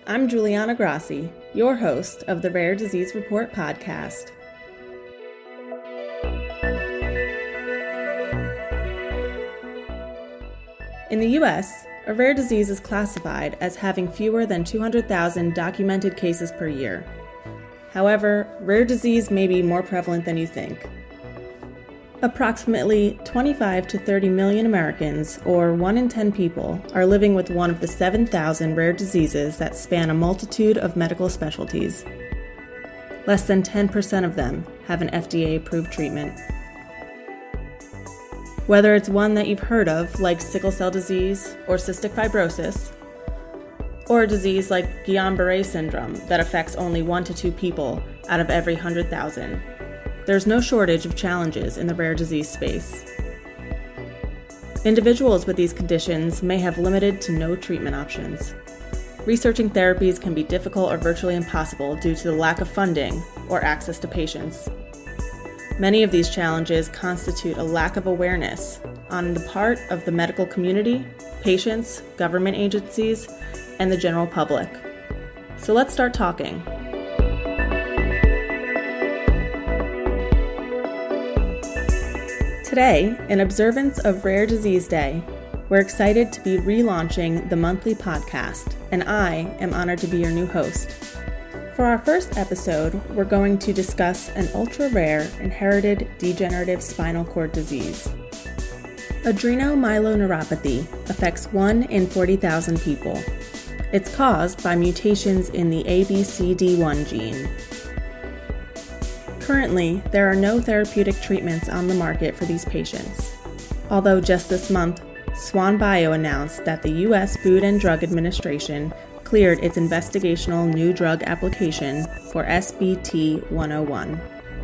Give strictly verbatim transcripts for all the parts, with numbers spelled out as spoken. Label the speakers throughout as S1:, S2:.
S1: I'm Juliana Grassi, your host of the Rare Disease Report podcast. In the U S, a rare disease is classified as having fewer than two hundred thousand documented cases per year. However, rare disease may be more prevalent than you think. Approximately twenty-five to thirty million Americans, or one in ten people, are living with one of the seven thousand rare diseases that span a multitude of medical specialties. Less than ten percent of them have an F D A-approved treatment. Whether it's one that you've heard of, like sickle cell disease or cystic fibrosis, or a disease like Guillain-Barré syndrome that affects only one to two people out of every one hundred thousand. There's no shortage of challenges in the rare disease space. Individuals with these conditions may have limited to no treatment options. Researching therapies can be difficult or virtually impossible due to the lack of funding or access to patients. Many of these challenges constitute a lack of awareness on the part of the medical community, patients, government agencies, and the general public. So let's start talking. Today, in observance of Rare Disease Day, we're excited to be relaunching the monthly podcast, and I am honored to be your new host. For our first episode, we're going to discuss an ultra-rare inherited degenerative spinal cord disease. Adrenomyeloneuropathy affects one in forty thousand people. It's caused by mutations in the A B C D one gene. Currently, there are no therapeutic treatments on the market for these patients. Although just this month, Swan Bio announced that the U S Food and Drug Administration cleared its investigational new drug application for S B T one oh one.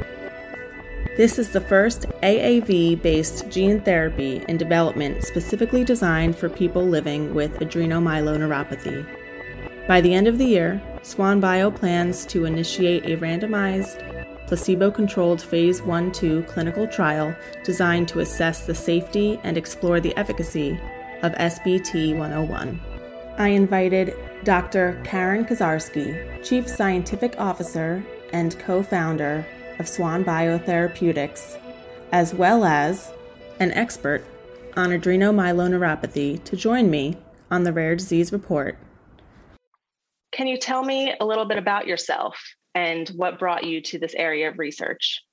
S1: This is the first A A V-based gene therapy in development specifically designed for people living with adrenomyeloneuropathy. By the end of the year, Swan Bio plans to initiate a randomized, placebo-controlled phase one two clinical trial designed to assess the safety and explore the efficacy of S B T one oh one. I invited Doctor Karen Kozarski, Chief Scientific Officer and co-founder of Swan Biotherapeutics, as well as an expert on adrenomyeloneuropathy, to join me on the Rare Disease Report. Can you tell me a little bit about yourself and what brought you to this area of research?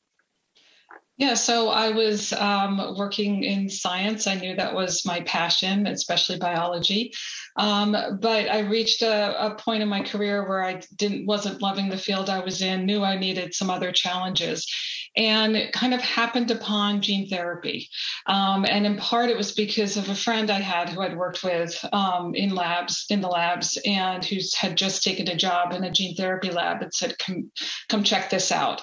S2: Yeah, so I was um, working in science. I knew that was my passion, especially biology. Um, but I reached a, a point in my career where I didn't wasn't loving the field I was in, knew I needed some other challenges, and it kind of happened upon gene therapy. Um, and in part, it was because of a friend I had who I'd worked with um, in labs, in the labs, and who had just taken a job in a gene therapy lab and said, come, come check this out.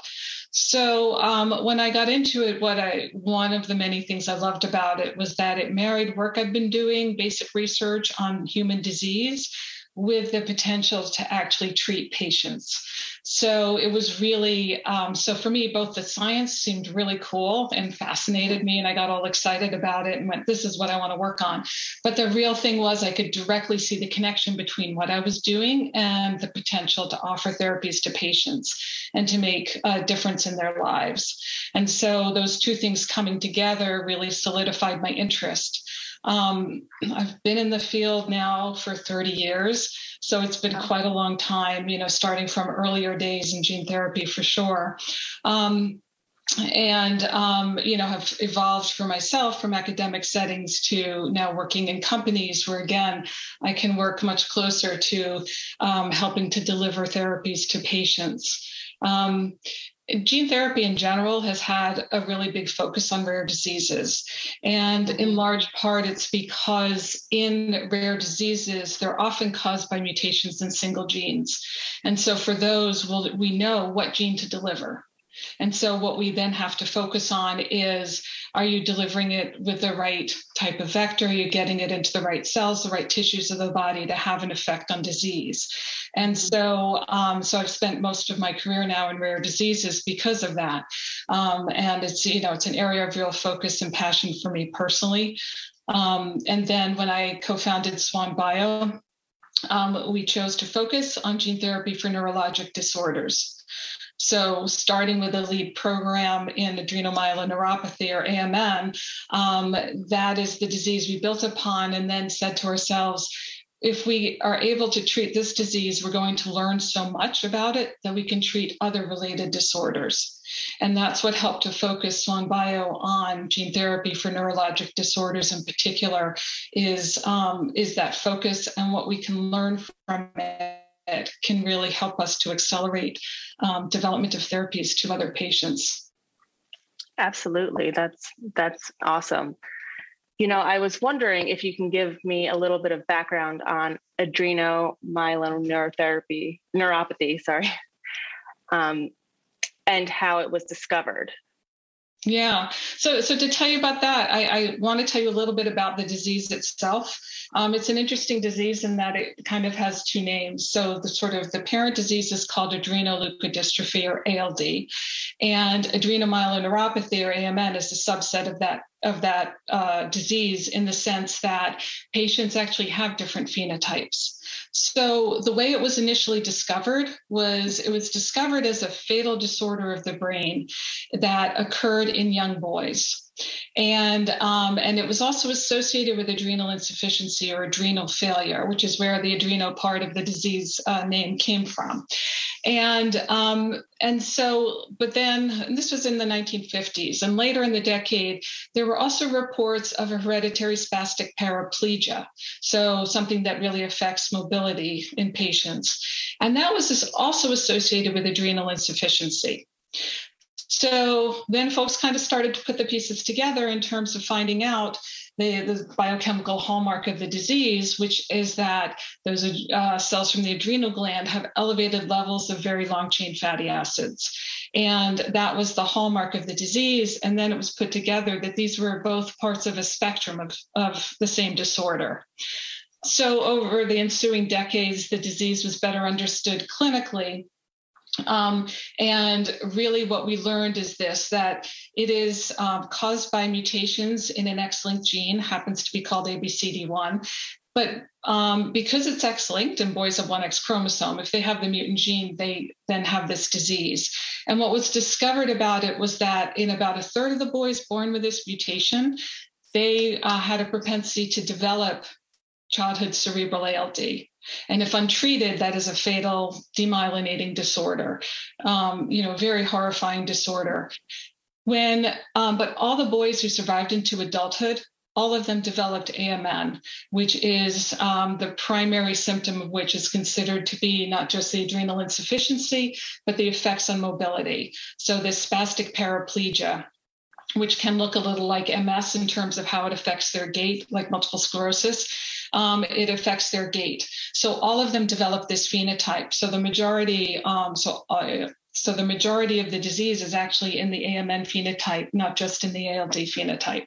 S2: So um, when I got into it, what I one of the many things I loved about it was that it married work I've been doing, basic research on human disease, with the potential to actually treat patients. So it was really, um, so for me, both the science seemed really cool and fascinated me, and I got all excited about it and went, this is what I want to work on. But the real thing was I could directly see the connection between what I was doing and the potential to offer therapies to patients and to make a difference in their lives. And so those two things coming together really solidified my interest. Um, I've been in the field now for thirty years, so it's been quite a long time, you know, starting from earlier days in gene therapy for sure. Um, and, um, you know, have evolved for myself from academic settings to now working in companies where, again, I can work much closer to um, helping to deliver therapies to patients. Um, Gene therapy in general has had a really big focus on rare diseases. And in large part, it's because in rare diseases, they're often caused by mutations in single genes. And so for those, we'll, we know what gene to deliver. And so what we then have to focus on is, are you delivering it with the right type of vector? Are you getting it into the right cells, the right tissues of the body to have an effect on disease? And so, um, so I've spent most of my career now in rare diseases because of that. Um, and it's, you know, it's an area of real focus and passion for me personally. Um, and then when I co-founded Swan Bio, um, we chose to focus on gene therapy for neurologic disorders. So starting with a lead program in adrenomyeloneuropathy, or A M N, um, that is the disease we built upon, and then said to ourselves, if we are able to treat this disease, we're going to learn so much about it that we can treat other related disorders. And that's what helped to focus Swan Bio on gene therapy for neurologic disorders in particular, is, um, is that focus, and what we can learn from it can really help us to accelerate um, development of therapies to other patients.
S3: Absolutely. That's, that's awesome. You know, I was wondering if you can give me a little bit of background on adrenomyeloneuropathy, neuropathy, sorry, um, and how it was discovered.
S2: Yeah. So, so to tell you about that, I, I want to tell you a little bit about the disease itself. Um, it's an interesting disease in that it kind of has two names. So the sort of the parent disease is called adrenoleukodystrophy, or A L D, and adrenomyeloneuropathy, or A M N, is a subset of that of that uh, disease, in the sense that patients actually have different phenotypes. So the way it was initially discovered was it was discovered as a fatal disorder of the brain that occurred in young boys. And, um, and it was also associated with adrenal insufficiency, or adrenal failure, which is where the adrenal part of the disease uh, name came from. And, um, and so, but then, and this was in the nineteen fifties, and later in the decade, there were also reports of a hereditary spastic paraplegia. So something that really affects mobility in patients. And that was also associated with adrenal insufficiency. So then folks kind of started to put the pieces together in terms of finding out the, the biochemical hallmark of the disease, which is that those uh, cells from the adrenal gland have elevated levels of very long chain fatty acids. And that was the hallmark of the disease. And then it was put together that these were both parts of a spectrum of, of the same disorder. So over the ensuing decades, the disease was better understood clinically. Um, and really what we learned is this, that it is um, caused by mutations in an X-linked gene, happens to be called A B C D one. But um, because it's X-linked and boys have one X chromosome, if they have the mutant gene, they then have this disease. And what was discovered about it was that in about a third of the boys born with this mutation, they uh, had a propensity to develop childhood cerebral A L D. And if untreated, that is a fatal demyelinating disorder, um, you know, very horrifying disorder. When, um, but all the boys who survived into adulthood, all of them developed A M N, which is um, the primary symptom of which is considered to be not just the adrenal insufficiency, but the effects on mobility. So this spastic paraplegia, which can look a little like M S in terms of how it affects their gait, like multiple sclerosis. Um, it affects their gait. So all of them develop this phenotype. So the majority, um, so uh, so the majority of the disease is actually in the A M N phenotype, not just in the A L D phenotype.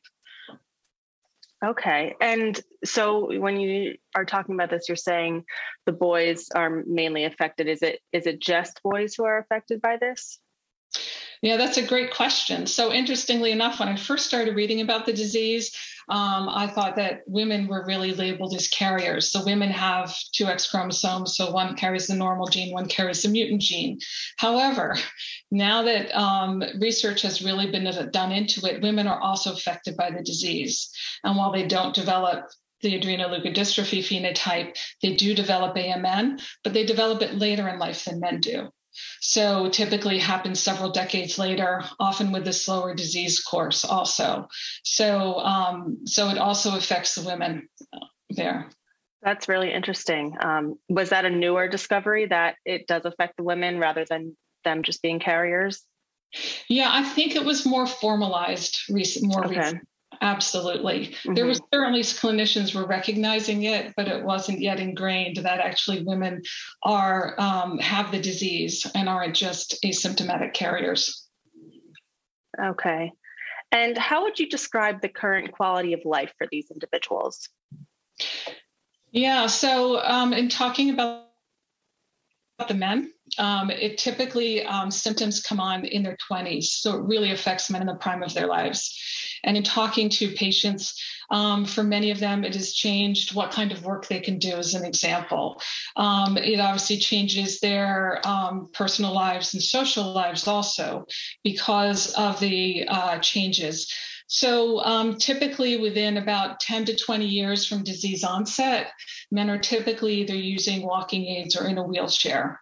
S3: Okay. And so when you are talking about this, you're saying the boys are mainly affected. Is it is it just boys who are affected by this?
S2: Yeah, that's a great question. So interestingly enough, when I first started reading about the disease, um, I thought that women were really labeled as carriers. So women have two X chromosomes. So one carries the normal gene, one carries the mutant gene. However, now that um, research has really been done into it, women are also affected by the disease. And while they don't develop the adrenoleukodystrophy phenotype, they do develop A M N, but they develop it later in life than men do. So typically happens several decades later, often with a slower disease course also. So, um, so it also affects the women there.
S3: That's really interesting. Um, was that a newer discovery that it does affect the women rather than them just being carriers?
S2: Yeah, I think it was more formalized, recent, more
S3: okay.
S2: recent. Absolutely.
S3: Mm-hmm.
S2: There was certainly clinicians were recognizing it, but it wasn't yet ingrained that actually women are um, have the disease and aren't just asymptomatic carriers.
S3: Okay. And how would you describe the current quality of life for these individuals?
S2: Yeah. So um, in talking about the men, um, it typically um, symptoms come on in their twenties. So it really affects men in the prime of their lives. And in talking to patients Um, for many of them, it has changed what kind of work they can do, as an example. Um, it obviously changes their um, personal lives and social lives also because of the uh, changes. So um, typically within about ten to twenty years from disease onset, men are typically either using walking aids or in a wheelchair.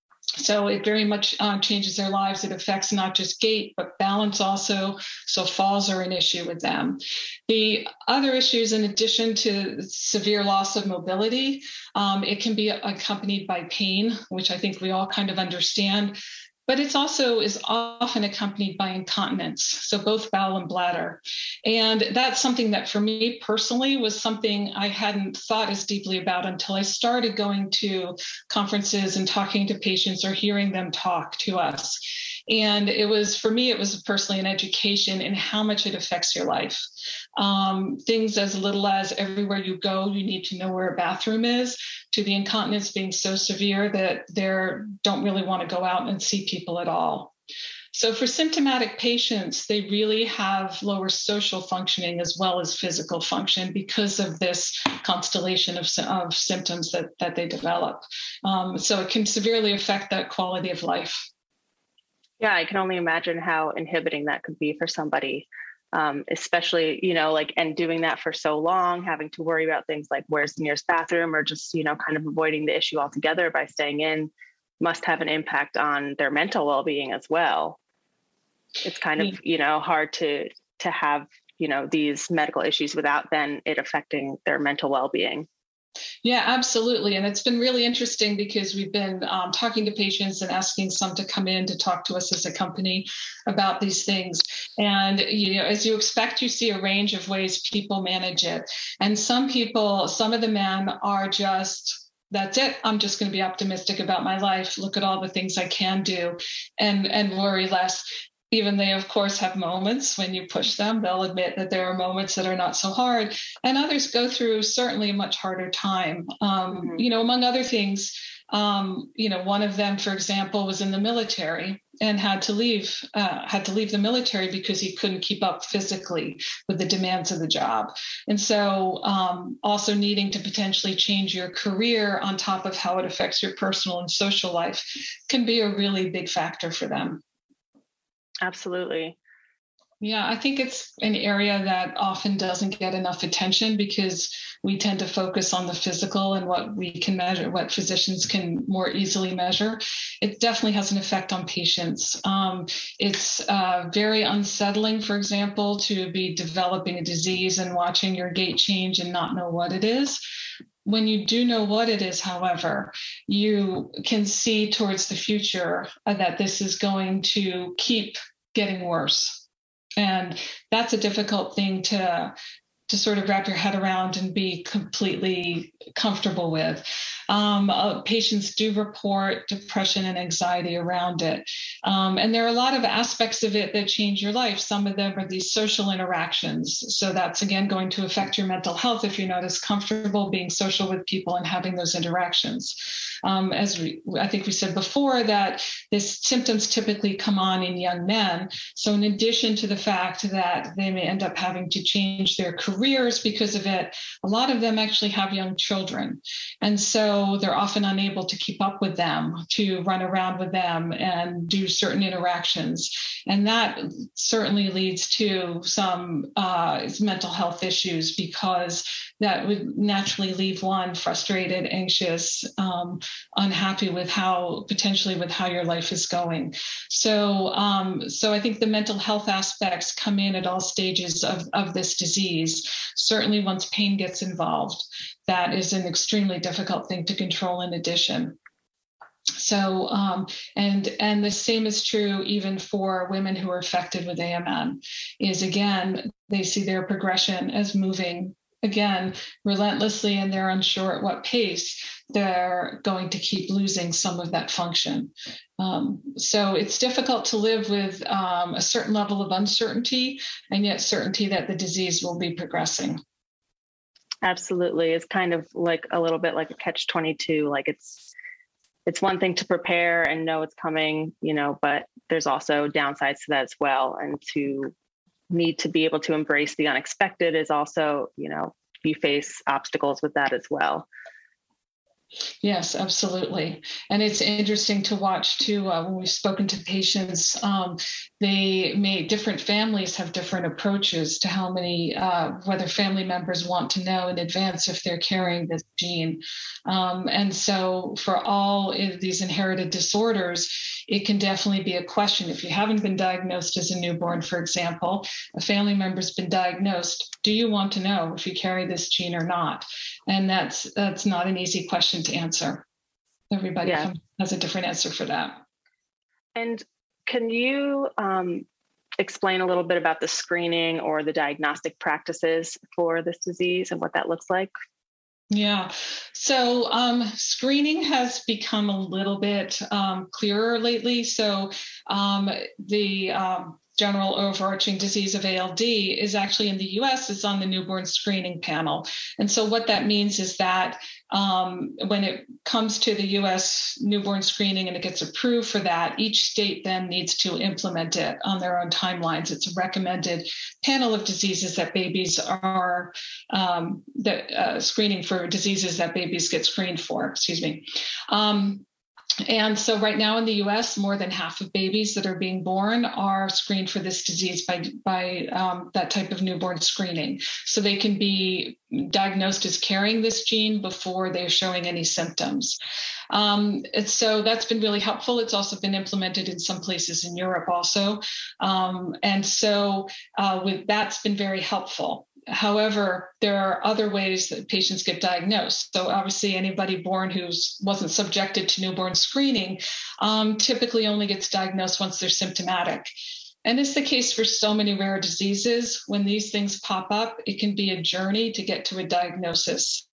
S2: So it very much uh, changes their lives. It affects not just gait, but balance also. So falls are an issue with them. The other issues, in addition to severe loss of mobility, um, it can be accompanied by pain, which I think we all kind of understand. But it's also is often accompanied by incontinence, so both bowel and bladder. And that's something that for me personally was something I hadn't thought as deeply about until I started going to conferences and talking to patients or hearing them talk to us. And it was, for me, it was personally an education in how much it affects your life. Um, things as little as everywhere you go, you need to know where a bathroom is, to the incontinence being so severe that they don't really want to go out and see people at all. So for symptomatic patients, they really have lower social functioning as well as physical function because of this constellation of, of symptoms that, that they develop. Um, so it can severely affect that quality of life.
S3: Yeah, I can only imagine how inhibiting that could be for somebody, um, especially, you know, like, and doing that for so long, having to worry about things like where's the nearest bathroom, or just, you know, kind of avoiding the issue altogether by staying in, must have an impact on their mental well-being as well. It's kind of, you know, hard to, to have, you know, these medical issues without then it affecting their mental well-being.
S2: Yeah, absolutely. And it's been really interesting because we've been um, talking to patients and asking some to come in to talk to us as a company about these things. And, you know, as you expect, you see a range of ways people manage it. And some people, some of the men are just, that's it. I'm just going to be optimistic about my life. Look at all the things I can do and, and worry less. Even they, of course, have moments when you push them. They'll admit that there are moments that are not so hard. And others go through certainly a much harder time. Um, mm-hmm. You know, among other things, um, you know, one of them, for example, was in the military and had to leave, uh, had to leave the military because he couldn't keep up physically with the demands of the job. And so um, also needing to potentially change your career on top of how it affects your personal and social life can be a really big factor for them.
S3: Absolutely.
S2: Yeah, I think it's an area that often doesn't get enough attention because we tend to focus on the physical and what we can measure, what physicians can more easily measure. It definitely has an effect on patients. Um, it's uh, very unsettling, for example, to be developing a disease and watching your gait change and not know what it is. When you do know what it is, however, you can see towards the future uh, that this is going to keep getting worse. And that's a difficult thing to, to sort of wrap your head around and be completely comfortable with. Um, uh, patients do report depression and anxiety around it. Um, and there are a lot of aspects of it that change your life. Some of them are these social interactions. So that's, again, going to affect your mental health if you're not as comfortable being social with people and having those interactions. Um, as we, I think we said before, that these symptoms typically come on in young men. So in addition to the fact that they may end up having to change their careers because of it, a lot of them actually have young children. And so they're often unable to keep up with them, to run around with them and do certain interactions. And that certainly leads to some uh, mental health issues, because that would naturally leave one frustrated, anxious, um, unhappy with how, potentially with how your life is going. So, um, so I think the mental health aspects come in at all stages of, of this disease. Certainly once pain gets involved, that is an extremely difficult thing to control in addition. So, um, and, and the same is true even for women who are affected with A M N, is again, they see their progression as moving again, relentlessly, and they're unsure at what pace they're going to keep losing some of that function. Um, so it's difficult to live with um, a certain level of uncertainty and yet certainty that the disease will be progressing.
S3: Absolutely. It's kind of like a little bit like a catch twenty-two. Like it's, it's one thing to prepare and know it's coming, you know, but there's also downsides to that as well. And to need to be able to embrace the unexpected is also, you know, you face obstacles with that as well.
S2: Yes, absolutely. And it's interesting to watch too, uh, when we've spoken to patients, um, they may, different families have different approaches to how many, uh, whether family members want to know in advance if they're carrying this gene. Um, and so for all of these inherited disorders, it can definitely be a question. If you haven't been diagnosed as a newborn, for example, a family member's been diagnosed, do you want to know if you carry this gene or not? And that's that's not an easy question to answer. Everybody
S3: Yeah.
S2: has a different answer for that.
S3: And can you um, explain a little bit about the screening or the diagnostic practices for this disease and what that looks like?
S2: Yeah. So um, screening has become a little bit um, clearer lately. So um, the um, general overarching disease of A L D is actually in the U S, it's on the newborn screening panel. And so what that means is that um, when it comes to the U S newborn screening and it gets approved for that, each state then needs to implement it on their own timelines. It's a recommended panel of diseases that babies are um, that uh, screening for diseases that babies get screened for, excuse me. Um, And so right now in the U S, more than half of babies that are being born are screened for this disease by, by um, that type of newborn screening. So they can be diagnosed as carrying this gene before they're showing any symptoms. Um, and so that's been really helpful. It's also been implemented in some places in Europe also. Um, and so uh, with that's been very helpful. However, there are other ways that patients get diagnosed. So obviously anybody born who wasn't subjected to newborn screening um, typically only gets diagnosed once they're symptomatic. And it's the case for so many rare diseases. When these things pop up, it can be a journey to get to a diagnosis.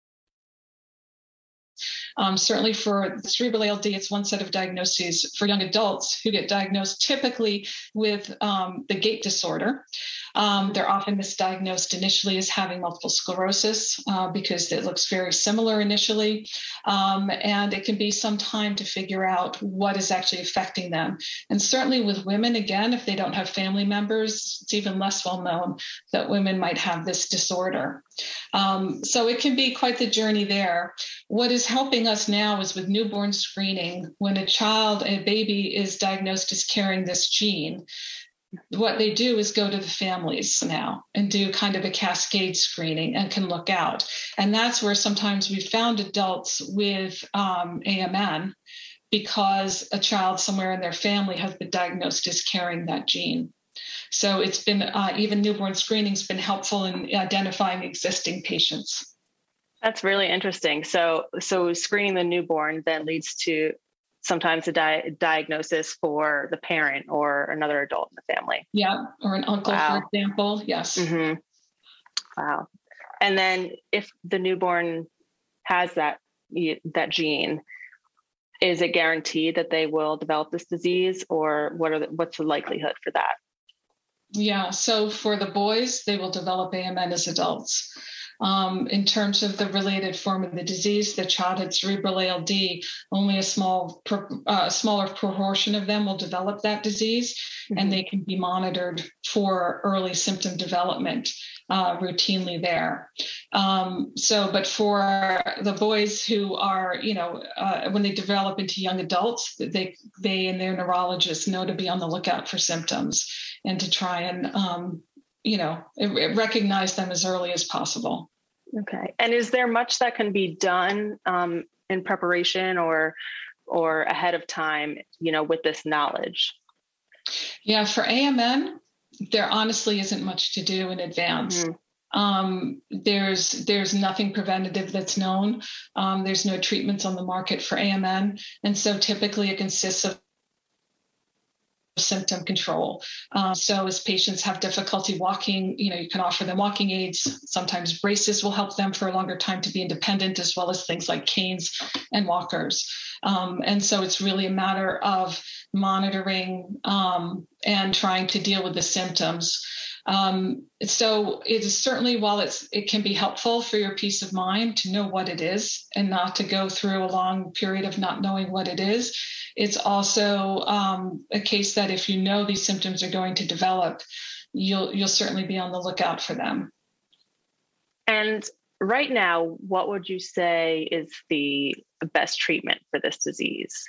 S2: Um, certainly for cerebral A L D, it's one set of diagnoses for young adults who get diagnosed typically with um, the gait disorder. Um, they're often misdiagnosed initially as having multiple sclerosis uh, because it looks very similar initially. Um, and it can be some time to figure out what is actually affecting them. And certainly with women, again, if they don't have family members, it's even less well known that women might have this disorder. Um, so it can be quite the journey there. What is helping us now is with newborn screening, when a child, a baby is diagnosed as carrying this gene, what they do is go to the families now and do kind of a cascade screening and can look out. And that's where sometimes we've found adults with um, A M N because a child somewhere in their family has been diagnosed as carrying that gene. So it's been, uh, even newborn screening's been helpful in identifying existing patients.
S3: That's really interesting. So, so screening the newborn then leads to sometimes a di- diagnosis for the parent or another adult in the family.
S2: Yeah, or an uncle, wow. For example. Yes.
S3: Mm-hmm. Wow. And then if the newborn has that that gene, is it guaranteed that they will develop this disease, or what are the, what's the likelihood for that?
S2: Yeah. So for the boys, they will develop A M N as adults. Um, in terms of the related form of the disease, the childhood cerebral A L D, only a small, uh, smaller proportion of them will develop that disease, mm-hmm. and they can be monitored for early symptom development uh, routinely there. Um, so, but for the boys who are, you know, uh, when they develop into young adults, they, they and their neurologists know to be on the lookout for symptoms and to try and um, you know, recognize them as early as possible.
S3: Okay. And is there much that can be done um, in preparation or or ahead of time, you know, with this knowledge?
S2: Yeah, for A M N, there honestly isn't much to do in advance. Mm-hmm. Um, there's there's nothing preventative that's known. Um, there's no treatments on the market for A M N. And so typically it consists of symptom control. Um, so as patients have difficulty walking, you know, you can offer them walking aids. Sometimes braces will help them for a longer time to be independent, as well as things like canes and walkers. Um, and so it's really a matter of monitoring um, and trying to deal with the symptoms. Um, so it is certainly, while it's, it can be helpful for your peace of mind to know what it is and not to go through a long period of not knowing what it is. It's also um, a case that if you know these symptoms are going to develop, you'll you'll certainly be on the lookout for them.
S3: And right now, what would you say is the best treatment for this disease?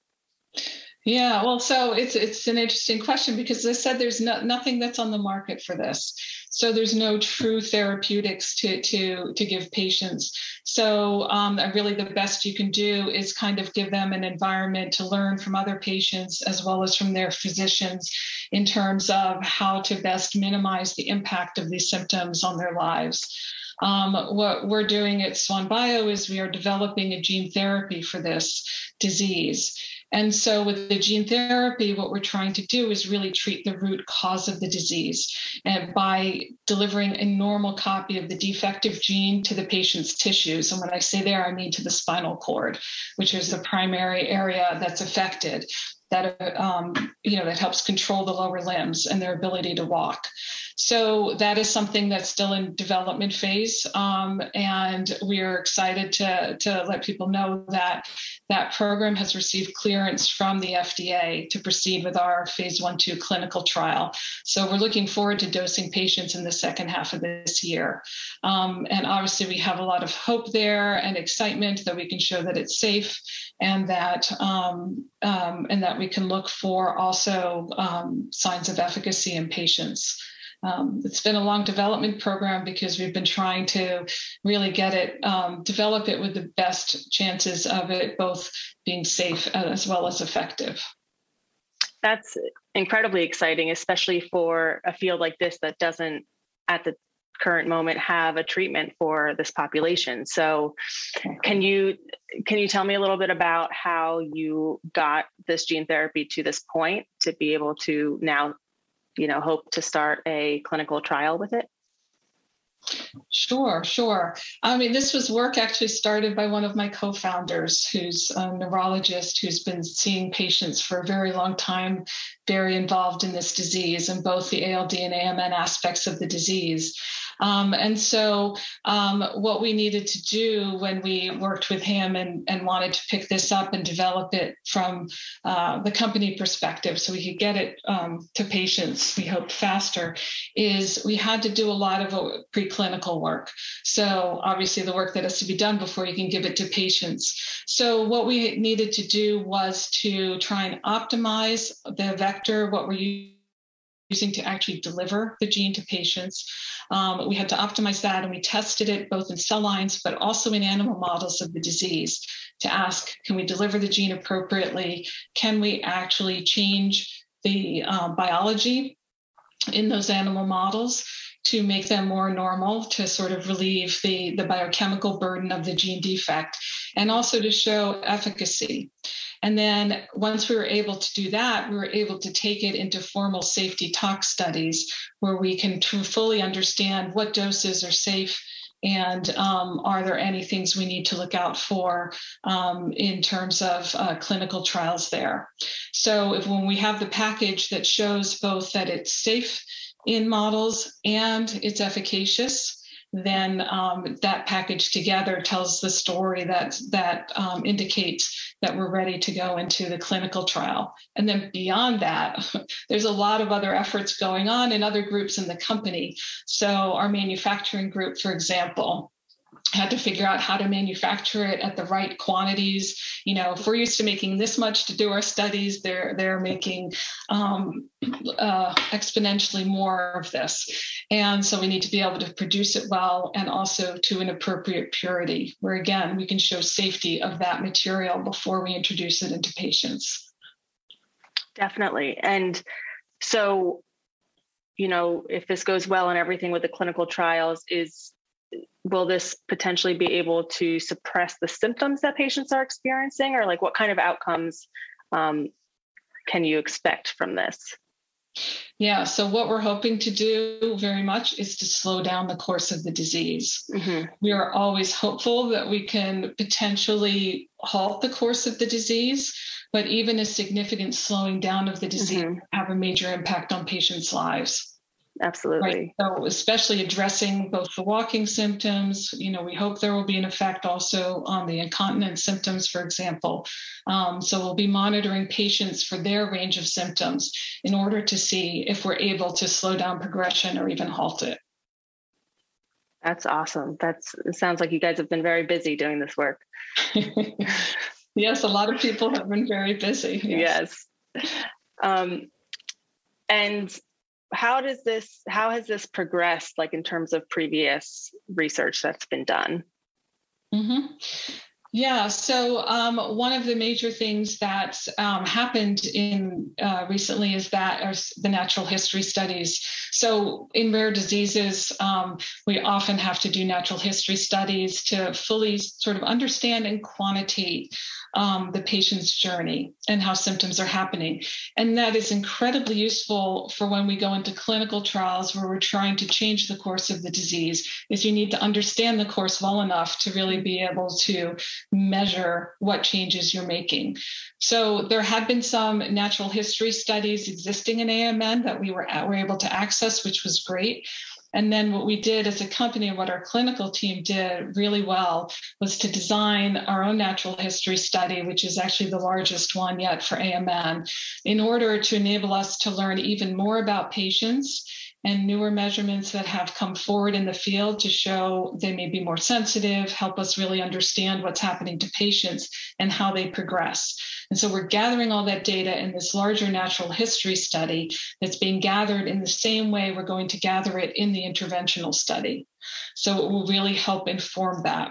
S2: Yeah, well, so it's it's an interesting question because as I said, there's no, nothing that's on the market for this. So there's no true therapeutics to to to give patients. So um, really the best you can do is kind of give them an environment to learn from other patients as well as from their physicians in terms of how to best minimize the impact of these symptoms on their lives. Um, what we're doing at Swan Bio is we are developing a gene therapy for this disease. And so with the gene therapy, what we're trying to do is really treat the root cause of the disease, and by delivering a normal copy of the defective gene to the patient's tissues. And when I say there, I mean to the spinal cord, which is the primary area that's affected, that um, you know that helps control the lower limbs and their ability to walk. So that is something that's still in development phase, um, and we are excited to to let people know that that program has received clearance from the F D A to proceed with our phase one two clinical trial. So we're looking forward to dosing patients in the second half of this year, um, and obviously we have a lot of hope there and excitement that we can show that it's safe, and that um, um, and that we can look for also um, signs of efficacy in patients. Um, it's been a long development program because we've been trying to really get it, um, develop it with the best chances of it both being safe as well as effective.
S3: That's incredibly exciting, especially for a field like this that doesn't, at the current moment, have a treatment for this population. So can you can you tell me a little bit about how you got this gene therapy to this point to be able to now, you know, hope to start a clinical trial with it?
S2: Sure, sure. I mean, this was work actually started by one of my co-founders, who's a neurologist who's been seeing patients for a very long time, very involved in this disease and both the A L D and A M N aspects of the disease. Um, and so um, what we needed to do when we worked with him and, and wanted to pick this up and develop it from uh, the company perspective so we could get it um, to patients, we hoped faster, is we had to do a lot of preclinical work. So obviously the work that has to be done before you can give it to patients. So what we needed to do was to try and optimize the vector, what we're using using to actually deliver the gene to patients. Um, we had to optimize that, and we tested it both in cell lines, but also in animal models of the disease to ask, can we deliver the gene appropriately? Can we actually change the uh, biology in those animal models to make them more normal, to sort of relieve the, the biochemical burden of the gene defect, and also to show efficacy. And then once we were able to do that, we were able to take it into formal safety tox studies where we can t- fully understand what doses are safe and um, are there any things we need to look out for um, in terms of uh, clinical trials there. So if when we have the package that shows both that it's safe in models and it's efficacious, then um, that package together tells the story that that um, indicates that we're ready to go into the clinical trial. And then beyond that, there's a lot of other efforts going on in other groups in the company. So our manufacturing group, for example, had to figure out how to manufacture it at the right quantities. You know, if we're used to making this much to do our studies, they're they're making um, uh, exponentially more of this. And so we need to be able to produce it well and also to an appropriate purity, where again, we can show safety of that material before we introduce it into patients.
S3: Definitely. And so, you know, if this goes well and everything with the clinical trials, is will this potentially be able to suppress the symptoms that patients are experiencing, or like what kind of outcomes um, can you expect from this?
S2: Yeah, so what we're hoping to do very much is to slow down the course of the disease. Mm-hmm. We are always hopeful that we can potentially halt the course of the disease, but even a significant slowing down of the disease mm-hmm. have a major impact on patients' lives.
S3: absolutely.
S2: Right. So especially addressing both the walking symptoms, you know, we hope there will be an effect also on the incontinence symptoms, for example. Um, so we'll be monitoring patients for their range of symptoms in order to see if we're able to slow down progression or even halt it.
S3: That's awesome. That's, it sounds like you guys have been very busy doing this work.
S2: Yes, a lot of people have been very busy.
S3: Yes. yes. Um, and how does this, how has this progressed, like in terms of previous research that's been done?
S2: Mm-hmm. Yeah, so um, one of the major things that um, happened in uh, recently is that are the natural history studies. So in rare diseases, um, we often have to do natural history studies to fully sort of understand and quantitate um, the patient's journey and how symptoms are happening. And that is incredibly useful for when we go into clinical trials where we're trying to change the course of the disease, is you need to understand the course well enough to really be able to measure what changes you're making. So there had been some natural history studies existing in A M N that we were, were able to access, which was great. And then what we did as a company, what our clinical team did really well, was to design our own natural history study, which is actually the largest one yet for A M N, in order to enable us to learn even more about patients and newer measurements that have come forward in the field to show they may be more sensitive, help us really understand what's happening to patients and how they progress. And so we're gathering all that data in this larger natural history study that's being gathered in the same way we're going to gather it in the interventional study. So it will really help inform that.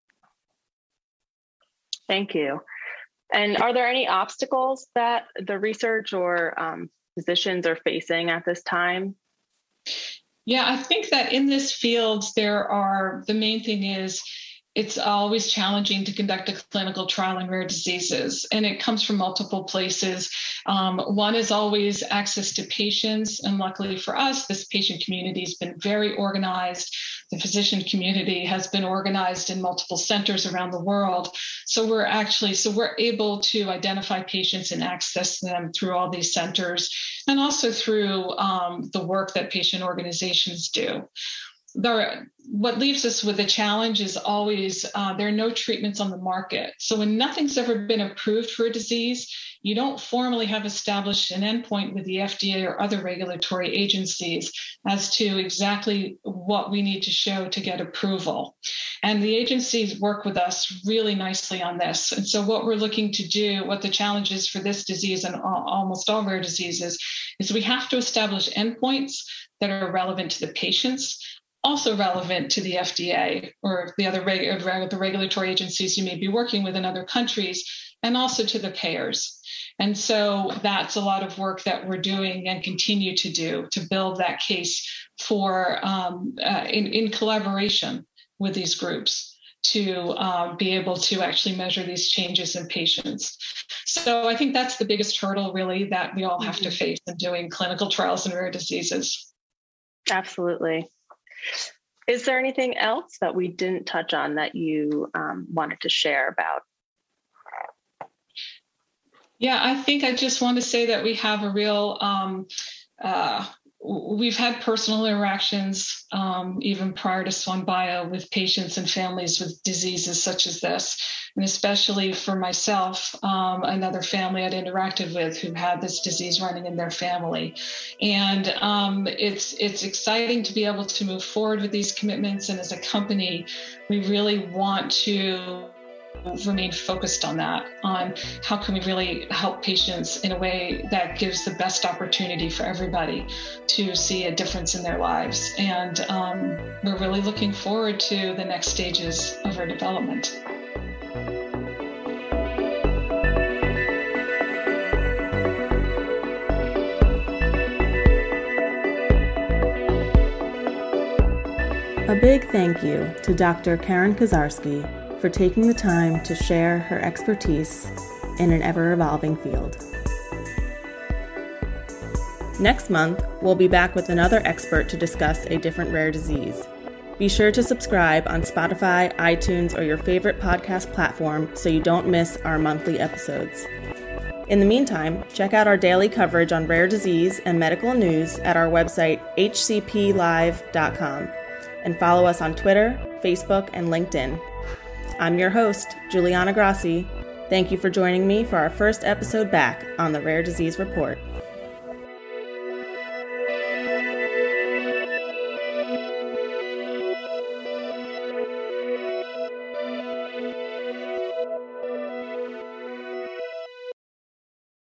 S3: Thank you. And are there any obstacles that the research or um, physicians are facing at this time?
S2: Yeah, I think that in this field, there are, the main thing is it's always challenging to conduct a clinical trial in rare diseases, and it comes from multiple places. Um, one is always access to patients, and luckily for us, this patient community has been very organized. The physician community has been organized in multiple centers around the world. So we're actually, so we're able to identify patients and access them through all these centers, and also through um, the work that patient organizations do. There, what leaves us with a challenge is always uh, there are no treatments on the market. So when nothing's ever been approved for a disease, you don't formally have established an endpoint with the F D A or other regulatory agencies as to exactly what we need to show to get approval. And the agencies work with us really nicely on this. And so what we're looking to do, what the challenge is for this disease and all, almost all rare diseases, is we have to establish endpoints that are relevant to the patients, also relevant to the F D A or the other reg- the regulatory agencies you may be working with in other countries, and also to the payers. And so that's a lot of work that we're doing and continue to do to build that case for um, uh, in, in collaboration with these groups to um, be able to actually measure these changes in patients. So I think that's the biggest hurdle really that we all have mm-hmm. to face in doing clinical trials in rare diseases.
S3: Absolutely. Is there anything else that we didn't touch on that you um, wanted to share about?
S2: Yeah, I think I just want to say that we have a real, um, uh, we've had personal interactions um, even prior to Swan Bio with patients and families with diseases such as this. And especially for myself, um, another family I'd interacted with who had this disease running in their family. And um, it's it's exciting to be able to move forward with these commitments. And as a company, we really want to remain focused on that, on how can we really help patients in a way that gives the best opportunity for everybody to see a difference in their lives. And um, we're really looking forward to the next stages of our development.
S1: A big thank you to Doctor Karen Kozarski for taking the time to share her expertise in an ever-evolving field. Next month, we'll be back with another expert to discuss a different rare disease. Be sure to subscribe on Spotify, iTunes, or your favorite podcast platform so you don't miss our monthly episodes. In the meantime, check out our daily coverage on rare disease and medical news at our website, h c p live dot com, and follow us on Twitter, Facebook, and LinkedIn. I'm your host, Juliana Grassi. Thank you for joining me for our first episode back on the Rare Disease Report.